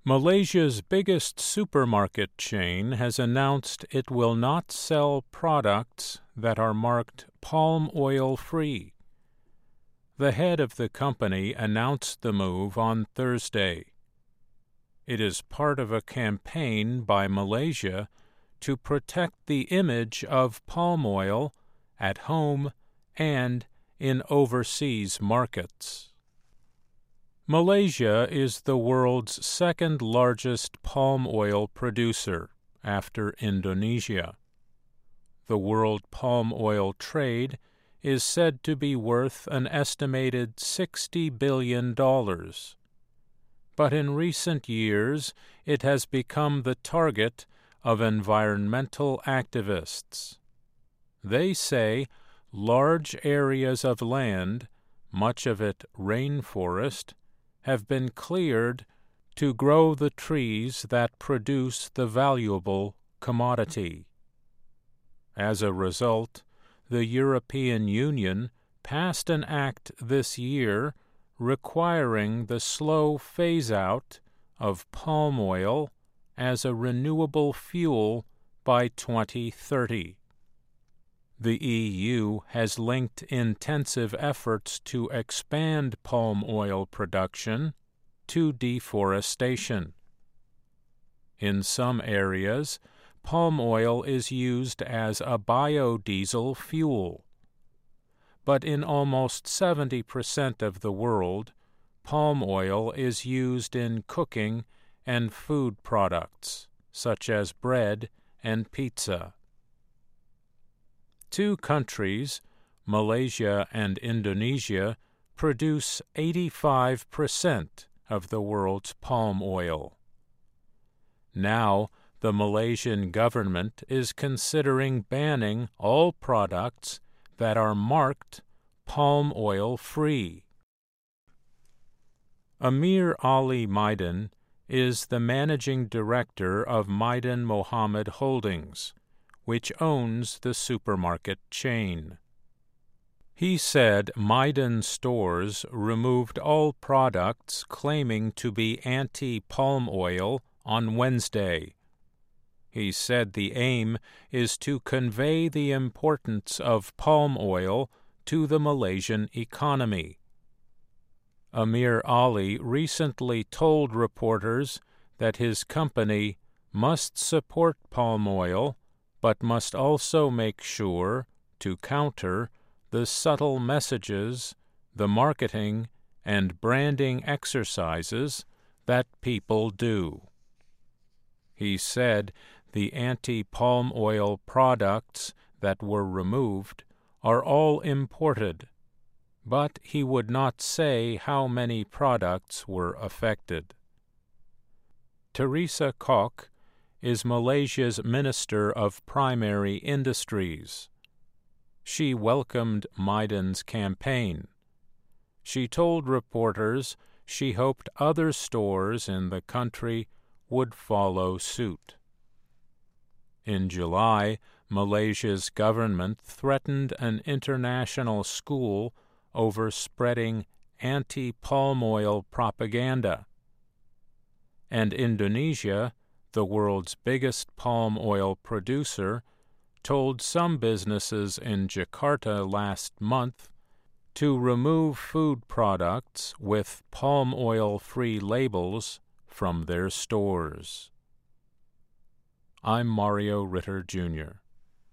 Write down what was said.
Malaysia's biggest supermarket chain has announced it will not sell products that are marked palm oil free. The head of the company announced the move on Thursday. It is part of a campaign by Malaysia to protect the image of palm oil at home and in overseas markets. Malaysia is the world's second-largest palm oil producer, after Indonesia. The world palm oil trade is said to be worth an estimated $60 billion. But in recent years, it has become the target of environmental activists. They say large areas of land, much of it rainforest, have been cleared to grow the trees that produce the valuable commodity. As a result, the European Union passed an act this year requiring the slow phase-out of palm oil as a renewable fuel by 2030. The EU has linked intensive efforts to expand palm oil production to deforestation. In some areas, palm oil is used as a biodiesel fuel. But in almost 70% of the world, palm oil is used in cooking and food products, such as bread and pizza. Two countries, Malaysia and Indonesia, produce 85% of the world's palm oil. Now, the Malaysian government is considering banning all products that are marked palm oil free. Amir Ali Maidan is the managing director of Maidan Mohammed Holdings, which owns the supermarket chain. He said Maidan stores removed all products claiming to be anti-palm oil on Wednesday. He said the aim is to convey the importance of palm oil to the Malaysian economy. Amir Ali recently told reporters that his company must support palm oil but must also make sure to counter the subtle messages, the marketing, and branding exercises that people do. He said the anti-palm oil products that were removed are all imported, but he would not say how many products were affected. Teresa Kok is Malaysia's Minister of Primary Industries. She welcomed Maidan's campaign. She told reporters she hoped other stores in the country would follow suit. In July, Malaysia's government threatened an international school over spreading anti-palm oil propaganda. And Indonesia, the world's biggest palm oil producer, told some businesses in Jakarta last month to remove food products with palm oil-free labels from their stores. I'm Mario Ritter, Jr.